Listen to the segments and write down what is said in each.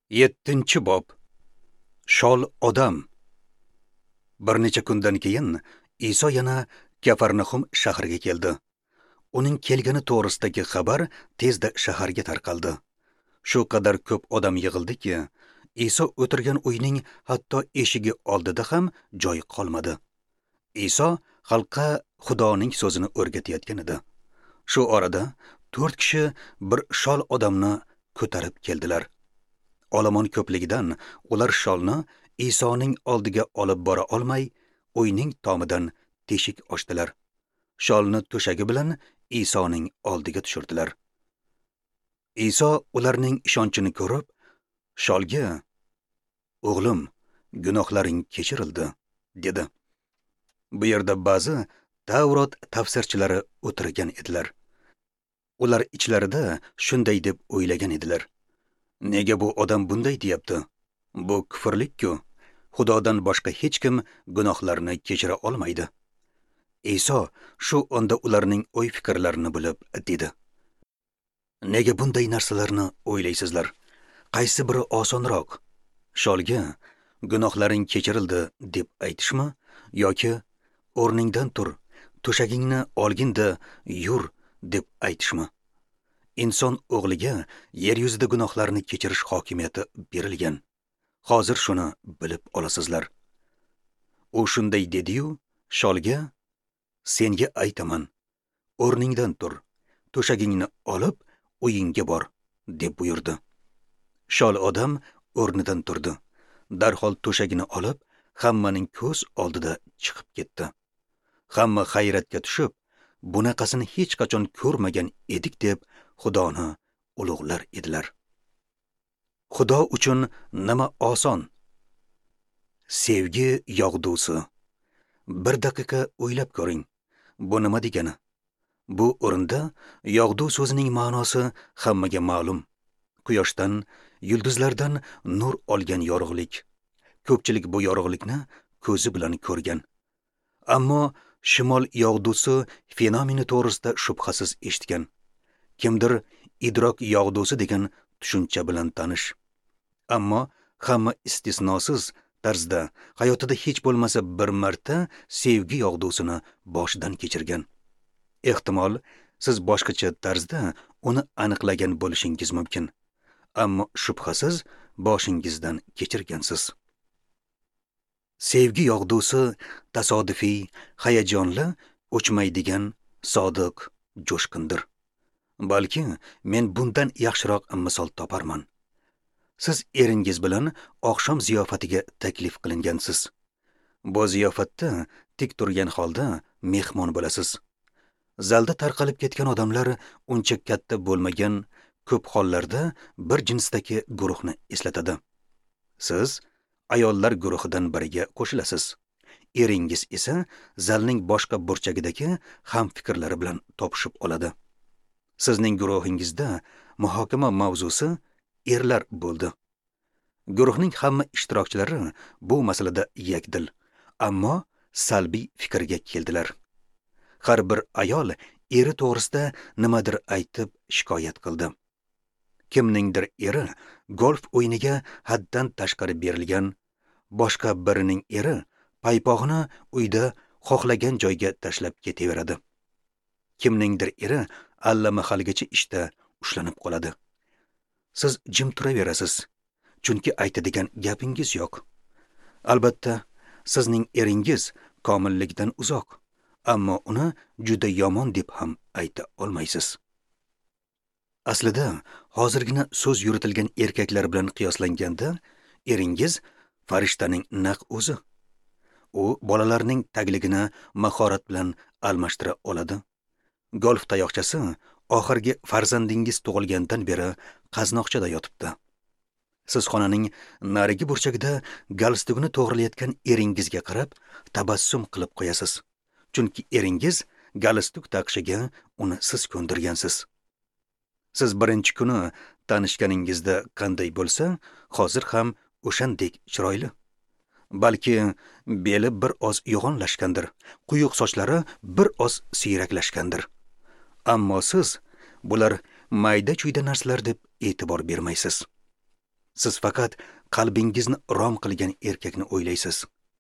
Yettinchi bob. Shol odam. Bir necha kundan keyin Iso yana Kafarnaxum shahriga keldi. Uning kelgani to'g'risidagi xabar tezda shaharga tarqaldi. Shu qadar ko'p odam yig'ildiki, Iso o'tirgan uyning hatto eshigi oldida ham joy qolmadi. Iso xalqqa Xudoning so'zini o'rgatayotgan edi. Shu orada 4 kishi bir shol odamni ko'tarib keldilar. Olomon ko'pligidan ular sholni Isoning oldiga olib bora olmay, uyning tomidan teshik ochdilar. Sholni to'shagi bilan Isoning oldiga tushirdilar. Iso ularning ishonchini ko'rib, sholga: "O'g'lim, gunohlaring kechirildi", dedi. Bu yerda ba'zi Tavrot tafsirchilari o'tirgan edilar. Ular ichlarida shunday deb o'ylagan edilar: "Nega bu odam bunday deyapti? Bu kufrlik-ku. Xudodan boshqa hech kim gunohlarni kechira olmaydi." Iso shu onda ularning o'y-fikrlarini bilib dedi: "Nega bunday narsalarni o'ylaysizlar? Qaysi biri osonroq? Sholga gunohlaring kechirildi deb aytishmi, yoki o'rningdan tur, to'shagingni olginda yur deb aytishmi? Inson o'g'liga yer yuzida gunohlarni kechirish hokimiyati berilgan. Hozir shuni bilib olasizlar." U shunday dedi-yu, sholga: "Senga aytaman, o'rningdan tur, to'shagingni olib uyingga bor", deb buyurdi. Shol odam o'rnidan turdi. Darhol to'shagini olib, hammaning ko'z oldida chiqib ketdi. Hamma hayratga tushib, bunaqasini hech qachon ko'rmagan edik deb Xudoni ulug'lar edilar. Xudo uchun nima oson? Sevgi yog'dusi. Bir daqiqa o'ylab ko'ring. Bu nima degani? Bu o'rinda yog'du so'zining ma'nosi hammaga ma'lum. Quyoshdan, yulduzlardan nur olgan yorug'lik. Ko'pchilik bu yorug'likni ko'zi bilan ko'rgan. Ammo shimol yog'dusi fenomeni to'g'risida shubhasiz eshitgan. Kimdir idrok yog'dusi degan tushuncha bilan tanish. Ammo hamma istisnosiz tarzda hayotida hech bo'lmasa bir marta sevgi yog'dusini boshidan kechirgan. Ehtimol siz boshqacha tarzda uni aniqlagan bo'lishingiz mumkin. Ammo shubhasiz boshingizdan kechirgansiz. Sevgi yog'dusi tasodifiy, hayajonli, o'chmaydigan, sodiq, jo'shqindir. Balki men bundan yaxshiroq misol toparman. Siz eringiz bilan oqshom ziyofatiga taklif qilingansiz. Bu ziyofatda tik turgan holda mehmon bo'lasiz. Zalda tarqalib ketgan odamlar uncha katta bo'lmagan, ko'p hollarda bir jinsdagi guruhni eslatadi. Siz ayollar guruhidan biriga qo'shilasiz. Eringiz esa zalning boshqa burchagidagi hamfikrlari bilan topishib oladi. Sizning guruhingizda muhokama mavzusi erlar bo'ldi. Guruhning hamma ishtirokchilari bu masalada yakdil, ammo salbiy fikrga keldilar. Har bir ayol eri to'g'risida nimadir aytib shikoyat qildi. Kimningdir eri golf o'yiniga haddan tashqari berilgan, boshqa birining eri paypog'ini uyda xohlagan joyga tashlab ketaveradi. Kimningdir eri allamahalgacha ishda ushlanib qoladi. Siz jim turaverasiz, chunki aytadigan gapingiz yo'q. Albatta, sizning eringiz komillikdan uzoq, ammo uni juda yomon deb ham ayta olmaysiz. Aslida, hozirgina so'z yuritilgan erkaklar bilan qiyoslanganda, eringiz farishtaning naq o'zi. U bolalarning tagligini mahorat bilan almashtira oladi. Golf tayoqchasi oxirgi farzandingiz tug'ilgandan beri qaznoqchada yotibdi. Siz xonaning narigi burchagida galstugini to'g'rilayotgan eringizga qarab tabassum qilib qo'yasiz. Chunki eringiz galstuk taqishiga uni siz ko'ndirgansiz. Siz birinchi kuni tanishganingizda qanday bo'lsa, hozir ham o'shandek chiroyli. Balki beli bir oz yo'g'onlashgandir, quyuq sochlari bir oz siyraklashgandir. Ammo siz bular mayda-chuyda narsalar deb e'tibor bermaysiz. Siz faqat qalbingizni rom qilgan erkakni o'ylaysiz.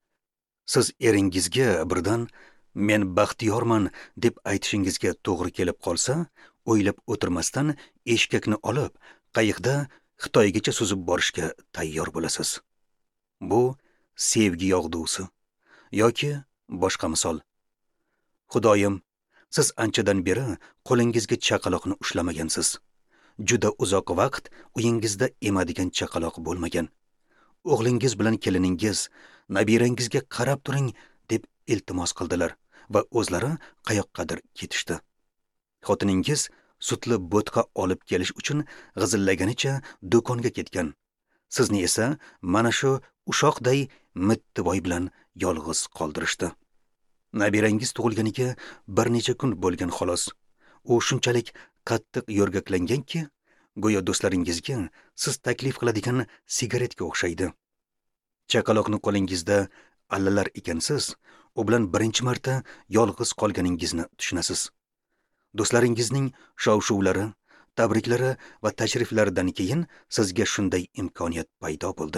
Siz eringizga birdan men baxtiyorman deb aytishingizga to'g'ri kelib qolsa, o'ylab o'tirmasdan eshkakni olib, qayiqda Xitoygacha suzib borishga tayyor bo'lasiz. Bu sevgi yog'dusi yoki boshqa misol. Xudoyim, siz anchadan beri qo'lingizga chaqaloqni ushlamagansiz. Juda uzoq vaqt uyingizda emadigan chaqaloq bo'lmagan. O'g'lingiz bilan keliningiz nabirangizga qarab turing deb iltimos qildilar va o'zlari qayoqqadir ketishdi. Xotiningiz sutli bo'tqa olib kelish uchun g'izillaganicha do'konga ketgan. Sizni esa mana shu ushoqday mittivoy bilan yolg'iz qoldirishdi. Nabirangiz tug'ilganiga bir necha kun bo'lgan xolos. U shunchalik qattiq yo'rgaklanganki, go'yo do'stlaringizga siz taklif qiladigan sigaretga o'xshaydi. Chaqaloqni qo'lingizda allalar ekansiz, u bilan birinchi marta yolg'iz qolganingizni tushunasiz. Do'stlaringizning shov-shuvlari, tabriklari va tashriflaridan keyin sizga shunday imkoniyat paydo bo'ldi.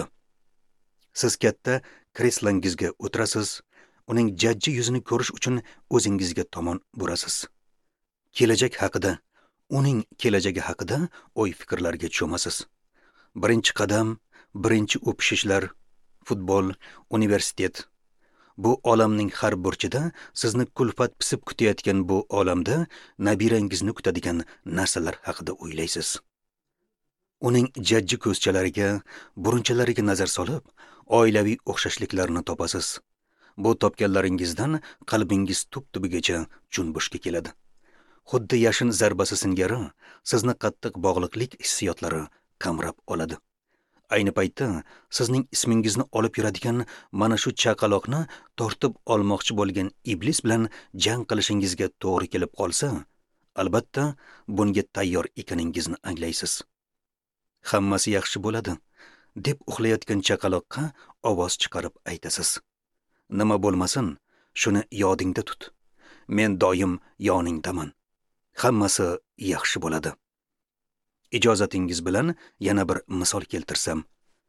Siz katta kreslangizga o'tirasiz, uning jajji yuzini ko'rish uchun o'zingizga tomon burasiz. Kelajak haqida, uning kelajagi haqida o'y-fikrlarga cho'masiz. Birinchi qadam, birinchi o'pishishlar, futbol, universitet. Bu olamning har burchida sizni kulfat pisib kutayotgan bu olamda nabirangizni kutadigan narsalar haqida o'ylaysiz. Uning jajji ko'zchalariga, burunchalariga nazar solib, oilaviy o'xshashliklarni topasiz. Bu topganlaringizdan qalbingiz tub-tubigacha junbushga keladi. Xuddi yashin zarbasi singari sizni qattiq bog'liqlik hissiyotlari qamrab oladi. Ayni paytda sizning ismingizni olib yuradigan mana shu chaqaloqni tortib olmoqchi bo'lgan iblis bilan jang qilishingizga to'g'ri kelib qolsa, albatta bunga tayyor ekaningizni anglaysiz. Hammasi yaxshi bo'ladi deb uxlayotgan chaqaloqqa ovoz chiqarib aytasiz. Nima bo'lmasin, shuni yodingda tut. Men doim yoningdaman. Hammasi yaxshi bo'ladi. Ijozatingiz bilan yana bir misol keltirsam.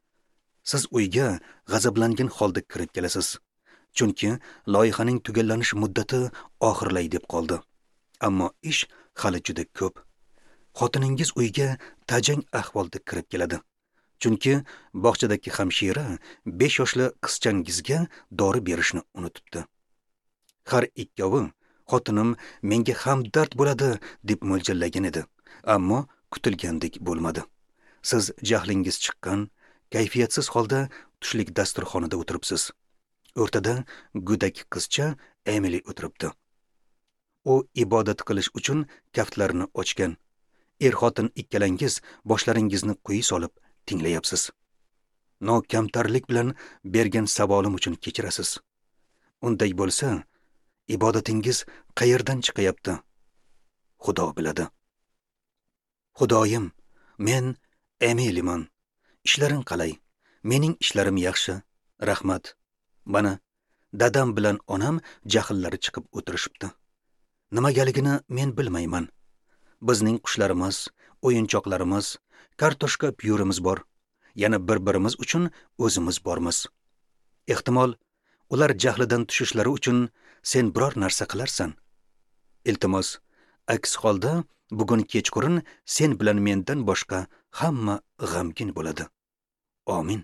Siz uyga g'azablangan holda kirib kelasiz. Chunki loyihaning tugallanish muddati oxirlay deb qoldi. Ammo ish hali juda ko'p. Xotiningiz uyga tajang ahvolda kirib keladi. Chunki bog'chadagi hamshira 5 yoshli qizchangizga dori berishni unutibdi. Har ikkovi xotinim menga hamdard bo'ladi deb mo'ljallagan edi. Ammo kutilgandek bo'lmadi. Siz jahlingiz chiqqan, kayfiyatsiz holda tushlik dasturxonida o'tiribsiz. O'rtada go'dak qizcha Emily o'tiribdi. U ibodat qilish uchun kaftlarini ochgan. Er-xotin ikkalangiz boshlaringizni quyi solib tinglayapsiz. Nokamtarlik bilan bergan savolim uchun kechirasiz. Unday bo'lsa, ibodatingiz qayerdan chiqayapti? Xudo biladi. Xudoyim, men Emilyman. Ishlaring qalay? Mening ishlarim yaxshi. Rahmat. Mana dadam bilan onam jahllari chiqib o'tirishibdi. Nimagaligini men bilmayman. Bizning qushlarimiz, o'yinchoqlarimiz, kartoshka pyurimiz bor. Yana bir-birimiz uchun o'zimiz bormiz. Ehtimol ular jahlidan tushishlari uchun sen biror narsa qilarsan. Iltimos, aks holda bugun kechqurun sen bilan mendan boshqa hamma g'amgin bo'ladi. Amin.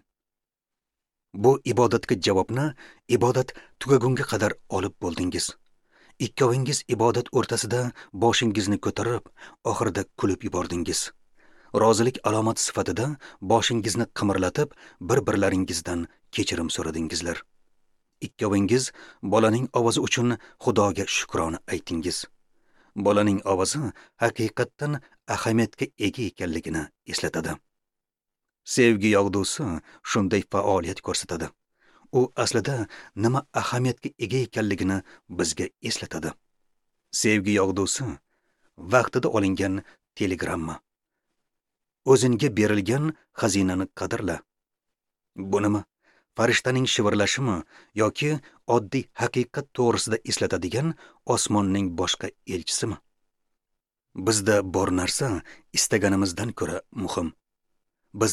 Bu ibodatga javobni ibodat tugagunga qadar olib bo'ldingiz. Ikkovingiz ibodat o'rtasida boshingizni ko'tarib, oxirida kulib yubordingiz. Rozilik alomati sifatida boshingizni qimirlatib, bir-birlaringizdan kechirim so'radingizlar. Ikkovingiz bolaning ovozi uchun Xudoga shukrona aytingiz. Bolaning ovozi haqiqatdan ahamiyatga ega ekanligini eslatadi. Sevgi yog'dusi shunday faoliyat ko'rsatadi. U aslida nima ahamiyatga ega ekanligini bizga eslatadi. Sevgi yog'dusi vaqtida olingan telegramma. O'zingga berilgan xazinani qadrla. Bu nima? Farishtaning shivirlashimi yoki oddiy haqiqat to'g'risida eslatadigan osmonning boshqa elchisimi? Bizda bor narsa istaganimizdan ko'ra muhim. Bizni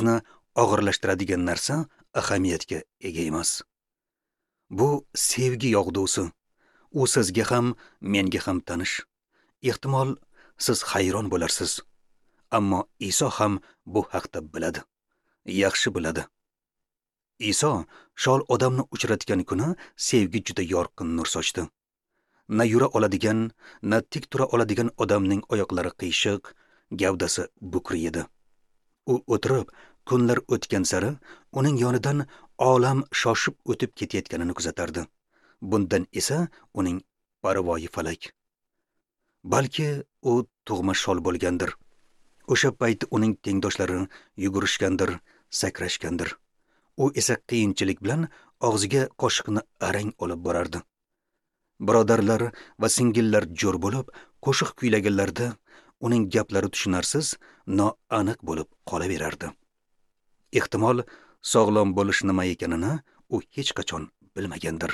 og'irlashtiradigan narsa ahamiyatga ega emas. Bu sevgi yog'dusi. U sizga ham, menga ham tanish. Ehtimol siz hayron bo'larsiz. Ammo Iso ham bu haqda biladi. Yaxshi biladi. Iso shol odamni uchratgan kuni sevgi juda yorqin nur sochdi. Na yura oladigan, na tik tura oladigan odamning oyoqlari qiyshiq, gavdasi bukri edi. U o'tirib, kunlar o'tgan sari uning yonidan olam shoshib o'tib ketayotganini kuzatardi. Bundan esa uning parvoyi falak. Balki u tug'ma shol bo'lgandir. O'sha payt uning tengdoshlari yugurishgandir, sakrashgandir. U esa qiyinchilik bilan og'ziga qoshiqni arang olib borardi. Birodarlar va singillar jo'r bo'lib, qo'shiq kuylaganlarda uning gaplari tushunarsiz, noaniq bo'lib qolaverardi. Ehtimol sog'lom bo'lish nima ekanini u hech qachon bilmagandir.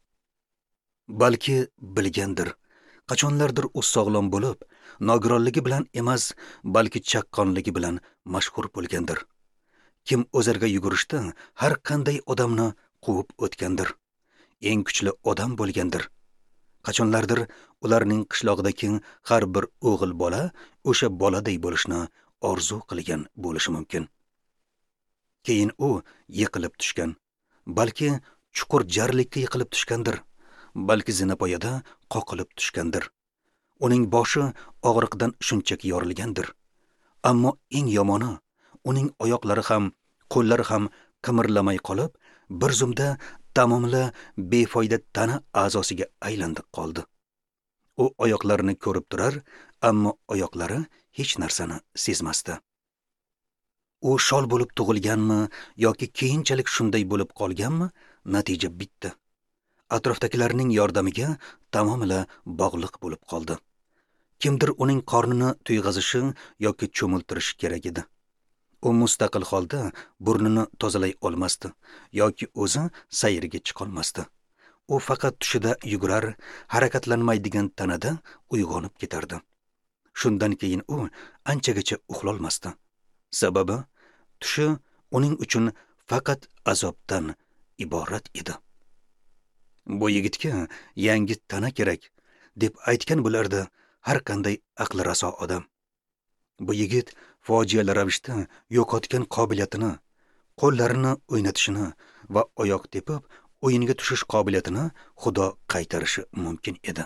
Balki bilgandir. Qachonlardir u sog'lom bo'lib, nogironligi bilan emas, balki chaqqonligi bilan mashhur bo'lgandir. Kim o'zarga yugurishda har qanday odamni quvib o'tgandir. Eng kuchli odam bo'lgandir. Qachonlardir ularning qishlog'idagi har bir o'g'il bola o'sha boladay bo'lishni orzu qilgan bo'lishi mumkin. Keyin u yiqilib tushgan. Balki chuqur jarlikka yiqilib tushgandir. Balki zinapoyada qoqilib tushgandir. Uning boshi og'riqdan shunchaki yorilgandir. Ammo eng yomoni, uning oyoqlari ham, qo'llari ham qimirlamay qolib, bir zumda tamomila befoyda tana a'zosiga aylanib qoldi. U oyoqlarini ko'rib turar, ammo oyoqlari hech narsani sezmasdi. U shol bo'lib tug'ilganmi yoki keyinchalik shunday bo'lib qolganmi, natija bitta. Atrofdagilarning yordamiga tamomila bog'liq bo'lib qoldi. Kimdir uning qornini tuyg'azishi yoki cho'miltirishi kerak edi. U mustaqil holda burnini tozalay olmasdi yoki o'zi sayrga chiqolmasdi. U faqat tushida yugurar, harakatlanmaydigan tanada uyg'onib ketardi. Shundan keyin u anchagacha uxlolmasdi. Sababi tushi uning uchun faqat azobdan iborat edi. Bu yigitga yangi tana kerak deb aytgan bo'lardi har qanday aqli raso odam. Bu yigit fojiali ravishda yo'qotgan qobiliyatini, qo'llarini o'ynatishini va oyoq tepib o'yinga tushish qobiliyatini Xudo qaytarishi mumkin edi.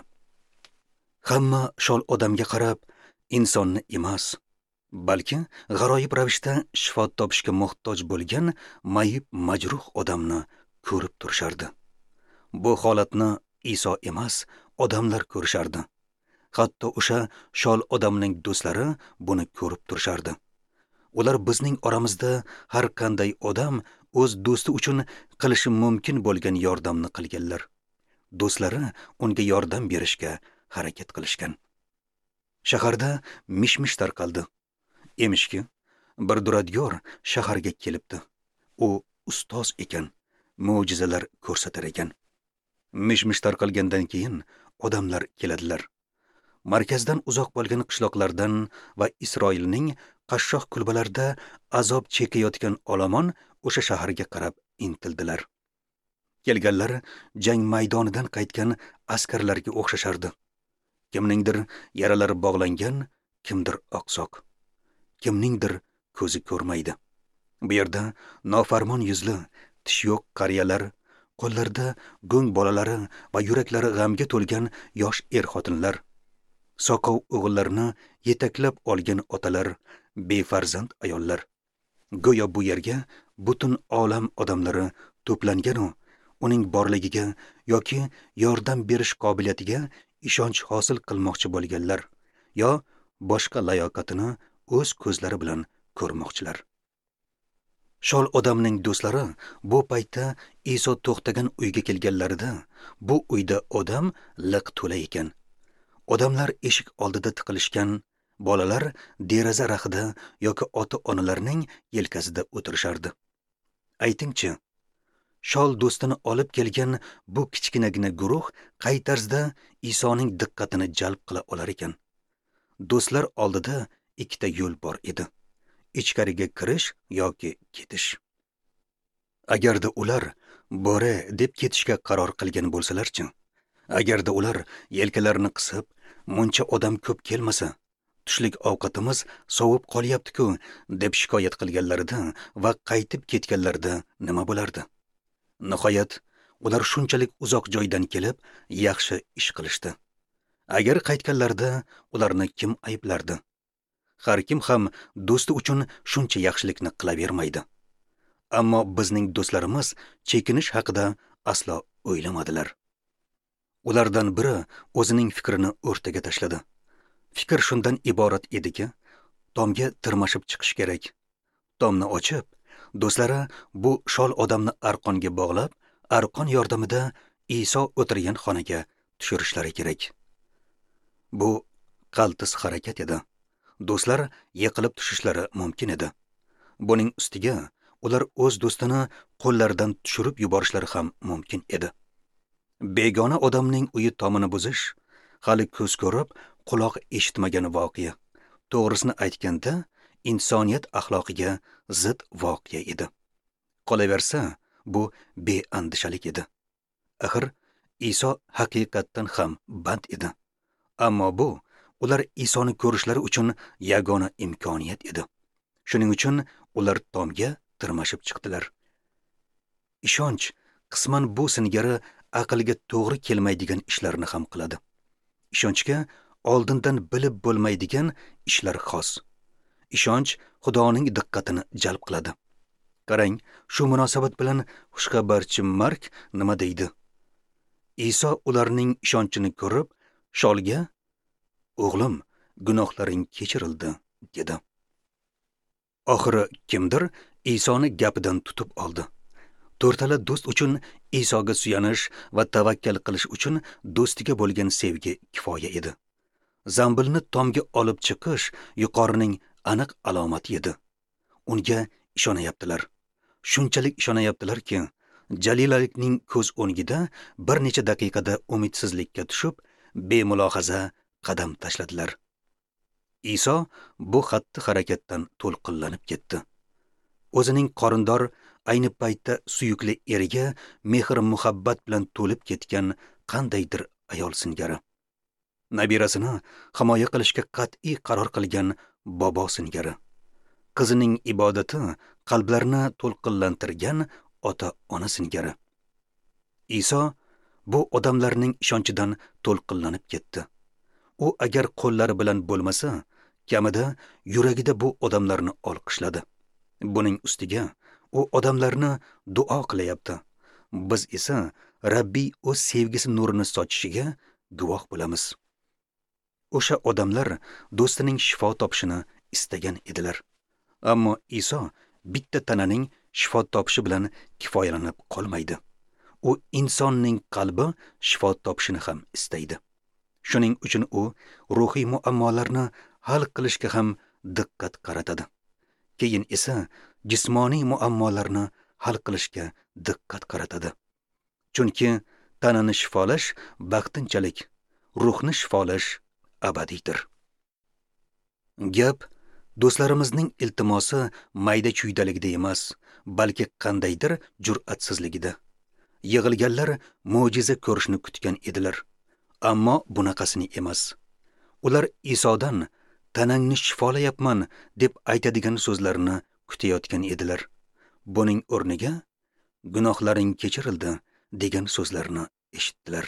Hamma shol odamga qarab insonni emas, balki g'aroyib ravishda shifo topishga muhtoj bo'lgan mayib majruh odamni ko'rib turishardi. Bu holatni Iso emas, odamlar ko'rishardi. Hatto o'sha shol odamning do'stlari buni ko'rib turishardi. Ular bizning oramizda har qanday odam o'z do'sti uchun qilishi mumkin bo'lgan yordamni qilganlar. Do'stlari unga yordam berishga harakat qilishgan. Shaharda mish-mish tarqaldi. Emishki, bir duradgor shaharga kelibdi. U ustoz ekan, mo'jizalar ko'rsatar ekan. Mish-mish tarqalgandan keyin odamlar keladilar. Markazdan uzoq bo'lgan qishloqlardan va Isroilning qashshoq kulbalarida azob chekayotgan olomon o'sha shaharga qarab intildilar. Kelganlar jang maydonidan qaytgan askarlarga o'xshashardi. Kimningdir yaralari bog'langan, kimdir oqsoq, kimningdir ko'zi ko'rmaydi. Bu yerda nofarmon yuzli, tish yo'q qariyalar, qo'llarida go'ng bolalari va yuraklari g'amga to'lgan yosh er-xotinlar, soqov o'g'illarini yetaklab olgan otalar, befarzand ayollar. Go'yo bu yerga butun olam odamlari to'plangan u, uning borligiga yoki yordam berish qobiliyatiga ishonch hosil qilmoqchi bo'lganlar yo boshqa layoqatini o'z ko'zlari bilan ko'rmoqchilar. Shol odamning do'stlari bu paytda Iso to'xtagan uyga kelganlarida bu uyda odam liq to'la ekan. Odamlar eshik oldida tiqilishgan, bolalar deraza raxida yoki ota-onalarning yelkasida o'tirishardi. Aytingchi, shol do'stini olib kelgan bu kichkinagina guruh qay tarzda Isoning diqqatini jalb qila olar ekan? Do'stlar oldida ikkita yo'l bor edi. ichkariga kirish yoki ketish. Agarda ular bora deb ketishga qaror qilgan bo'lsalarchi, agarda ular yelkalarini qisib, muncha odam ko'p kelmasa, tushlik ovqatimiz sovib qolyapti-ku deb shikoyat qilganlarida va qaytib ketganlarida nima bo'lardi? Nihoyat, ular shunchalik uzoq joydan kelib, yaxshi ish qilishdi. Agar qaytganlarida ularni kim ayblardi? Har kim ham do'sti uchun shuncha yaxshilikni qilavermaydi. Ammo bizning do'stlarimiz chekinish haqida aslo o'ylamadilar. Ulardan biri o'zining fikrini o'rtaga tashladi. Fikr shundan iborat ediki, tomga tirmashib chiqish kerak. Tomni ochib, do'stlari bu shol odamni arqonga bog'lab, arqon yordamida Iso o'tirgan xonaga tushirishlari kerak. Bu qaltis harakat edi. Do'stlar yiqilib tushishlari mumkin edi. Buning ustiga ular o'z do'stini qo'llaridan tushirib yuborishlari ham mumkin edi. Begona odamning uyi tomini buzish hali ko'z ko'rib, quloq eshitmagan voqea. To'g'risini aytganda, insoniyat axloqiga zid voqea edi. Qolaversa, bu beandishalik edi. Axir Iso haqiqatdan ham band edi. Ammo bu ular Isoni ko'rishlari uchun yagona imkoniyat edi. Shuning uchun ular tomga tirmashib chiqdilar. Ishonch qisman bu singari aqlga to'g'ri kelmaydigan ishlarni ham qiladi. Ishonchga oldindan bilib bo'lmaydigan ishlar xos. Ishonch Xudoning diqqatini jalb qiladi. Qarang, shu munosabat bilan xushxabarchi Mark nima deydi? Iso ularning ishonchini ko'rib, sholga "O'g'lim, gunohlaring kechirildi" dedi. Oxiri kimdir Isoni gapidan tutib oldi. To'rtala do'st uchun Isoga suyanish va tavakkal qilish uchun do'stiga bo'lgan sevgi kifoya edi. Zambilni tomga olib chiqish yuqorining aniq alomati edi. Unga ishonayaptilar. Shunchalik ishonayaptilarki, jalilalikning ko'z o'ngida bir necha daqiqada umidsizlikka tushib, bemulohaza qadam tashladilar. Iso bu xatti harakatdan to'lqinlanib ketdi. O'zining qorindor, ayni paytda suyukli eriga mehr muhabbat bilan to'lib ketgan qandaydir ayol singari. Nabirasini himoya qilishga qat'iy qaror qilgan bobo singari. Qizining ibodati qalblarni to'lqinlantirgan ota-ona singari. Iso bu odamlarning ishonchidan to'lqinlanib ketdi. U agar qo'llari bilan bo'lmasa, kamida yuragida bu odamlarni olqishladi. Buning ustiga u odamlarni duo qilyapti. Biz esa Rabbiy o'z sevgisi nurini sochishiga guvoh bo'lamiz. O'sha odamlar do'stining shifo topishini istagan edilar. Ammo Iso bitta tananing shifo topishi bilan kifoyalanib qolmaydi. U insonning qalbi shifo topishini ham istaydi. Shuning uchun u ruhiy muammolarni hal qilishga ham diqqat qaratadi. Keyin esa jismoniy muammolarni hal qilishga diqqat qaratadi. Chunki tanani shifolash vaqtinchalik, ruhni shifolash abadiydir. Gap do'stlarimizning iltimosi mayda chuydaligida emas, balki qandaydir jur'atsizligida. Yig'ilganlar mo'jiza ko'rishni kutgan edilar. Ammo bunaqasini emas. Ular Isodan tanangni shifolayapman deb aytadigan so'zlarni kutayotgan edilar. Buning o'rniga gunohlaring kechirildi degan so'zlarni eshitdilar.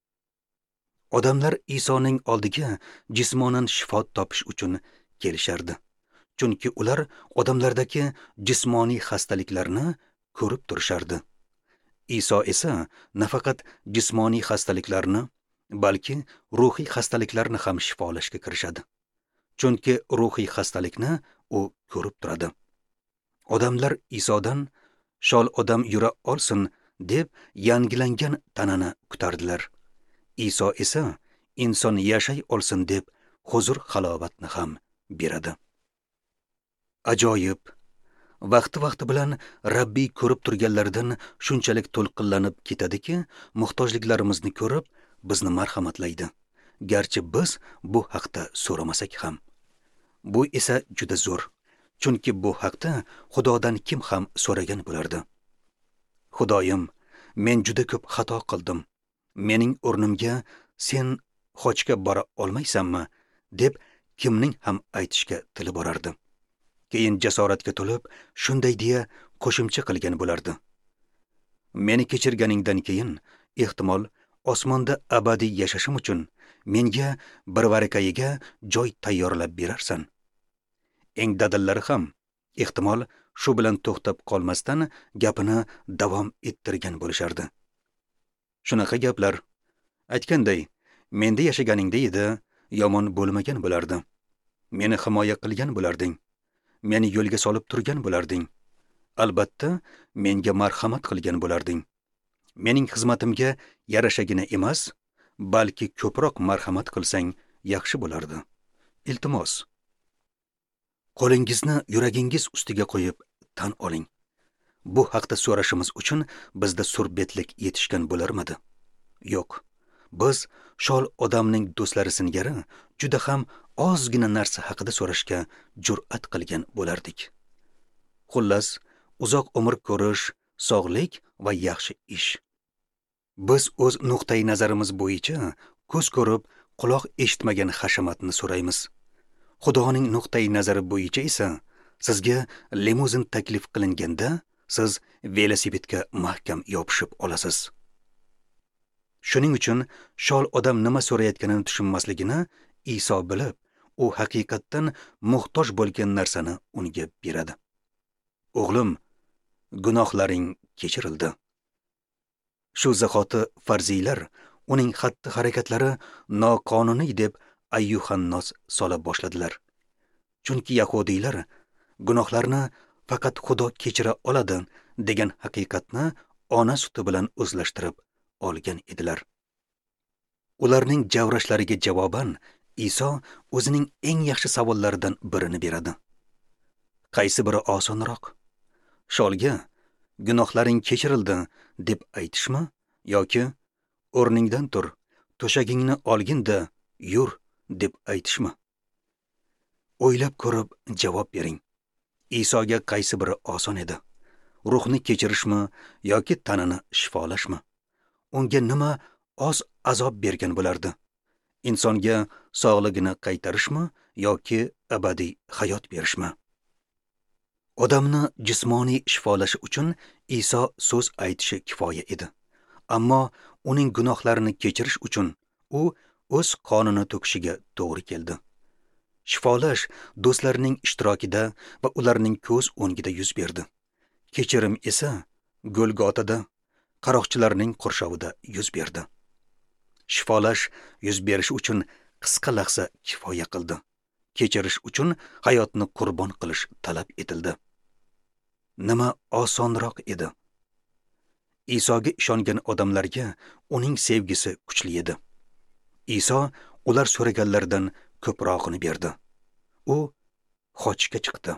Odamlar Isoning oldiga jismonan shifo topish uchun kelishardi. Chunki ular odamlardagi jismoniy xastaliklarni ko'rib turishardi. Iso esa nafaqat jismoniy xastaliklarni, balki ruhiy xastaliklarni ham shifolashga kirishadi. Chunki ruhiy xastalikni u ko'rib turadi. Odamlar Isodan shol odam yura olsin deb yangilangan tanani kutardilar. Iso esa inson yashay olsin deb huzur halovatni ham beradi. Ajoyib. Vaqti bilan Rabbiy ko'rib turganlardan shunchalik to'lqinlanib ketadiki, muhtojliklarimizni ko'rib bizni marhamatlaydi. Garchi biz bu haqda so'ramasak ham. Bu esa juda zo'r. chunki bu haqda Xudodan kim ham so'ragan bo'lardi. Xudoyim, men juda ko'p xato qildim. Mening o'rnimga sen Hojga bora olmaysanmi, deb kimning ham aytishga tili borardi. Keyin jasoratga to'lib shunday deya qo'shimcha qilgan bo'lardi. Meni kechirganingdan keyin ehtimol osmonda abadiy yashashim uchun menga bir varakayiga joy tayyorlab berarsan. Eng dadillari ham ehtimol shu bilan to'xtab qolmasdan gapini davom ettirgan bo'lishardi. Shunaqa gaplar aytganday, menda yashaganingda edi, yomon bo'lmagan bo'lardi. Meni himoya qilgan bo'larding. Meni yo'lga solib turgan bo'larding. Albatta, menga marhamat qilgan bo'larding. Mening xizmatimga yarashagina emas, balki ko'proq marhamat qilsang yaxshi bo'lardi. Iltimos, qo'lingizni yuragingiz ustiga qo'yib tan oling. Bu haqda so'rashimiz uchun bizda surbetlik yetishgan bo'larmidi? Yo'q. Biz shol odamning do'stlari singari juda ham ozgina narsa haqida so'rashga jur'at qilgan bo'lardik. Xullas, uzoq umr ko'rish, sog'lik va yaxshi ish. Biz o'z nuqtai nazarimiz bo'yicha ko'z ko'rib, quloq eshitmagan hashamatni so'raymiz. Xudoning nuqtai nazari bo'yicha esa sizga limuzin taklif qilinganda siz velosipedga mahkam yopishib olasiz. Shuning uchun shol odam nima so'rayotganini tushunmasligini Iso bilib, u haqiqatdan muhtoj bo'lgan narsani unga beradi. O'g'lim, gunohlaring kechirildi. Shu zahoti farziylar uning xatti-harakatlari noqonuniy deb ayyuhannos sola boshladilar. Chunki yahudiylar gunohlarni faqat Xudo kechira oladi degan haqiqatni ona suti bilan o'zlashtirib olgan edilar. Ularning javrashlariga javoban Iso o'zining eng yaxshi savollaridan birini beradi. Qaysi biri osonroq? Sholga gunohlaring kechirildi deb aytishmi yoki o'rningdan tur, to'shagingni olginda yur deb aytishmi? O'ylab ko'rib javob bering. Isoga qaysi biri oson edi? Ruhni kechirishmi yoki tanani shifolashmi? Unga nima oz azob bergan bo'lardi? Insonga sog'ligini qaytarishmi yoki abadiy hayot berishmi? Odamni jismoniy shifolashi uchun Iso so'z aytishi kifoya edi. Ammo uning gunohlarini kechirish uchun u o'z qonini to'kishiga to'g'ri keldi. Shifolash do'stlarining ishtirokida va ularning ko'z o'ngida yuz berdi. Kechirim esa Golgotada qaroqchilarning qurshovida yuz berdi. Shifolash yuz berish uchun qisqa lahza kifoya qildi. Kechirish uchun hayotni qurbon qilish talab etildi. Nima osonroq edi? Isoga ishongan odamlarga uning sevgisi kuchli edi. Iso ular so'raganlardan ko'prog'ini berdi. U Hojga chiqdi.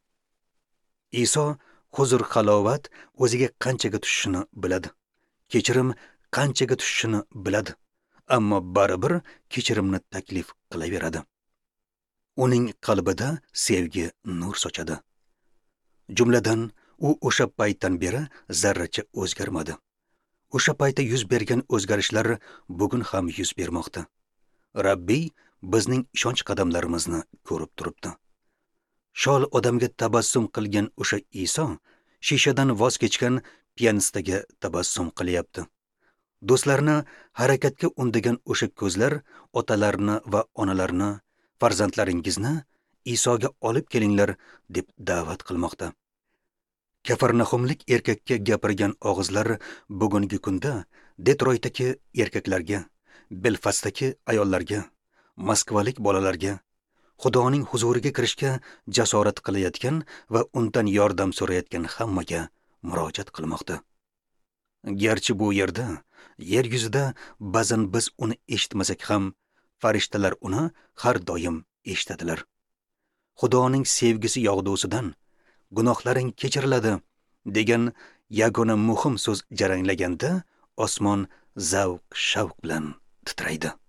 Iso huzur halovat o'ziga qanchaga tushishini biladi. Kechirim qanchaga tushishini biladi. Ammo baribir kechirimni taklif qilaveradi. Uning qalbida sevgi nur sochadi. Jumladan, u o'sha paytdan beri zarracha o'zgarmadi. O'sha paytda yuz bergan o'zgarishlar bugun ham yuz bermoqda. Rabbiy bizning ishonch qadamlarimizni ko'rib turibdi. Shol odamga tabassum qilgan o'sha Iso shishadan voz kechgan pianistaga tabassum qilyapti. Do'stlarni harakatga undagan o'sha ko'zlar otalarni va onalarni, farzandlaringizni Isoga olib kelinglar deb da'vat qilmoqda. Kafarnaxumlik erkakka gapirgan og'izlar bugungi kunda Detroytdagi erkaklarga, Belfastdagi ayollarga, Moskvalik bolalarga Xudoning huzuriga kirishga jasorat qilayotgan va undan yordam so'rayotgan hammaga murojaat qilmoqda. Garchi bu yerda, yer yuzida ba'zan biz uni eshitmasak ham, farishtalar uni har doim eshitadilar. Xudoning sevgisi yog'dusidan gunohlaring kechiriladi degan yagona muhim so'z jaranglaganda osmon zavq-shavq bilan titraydi.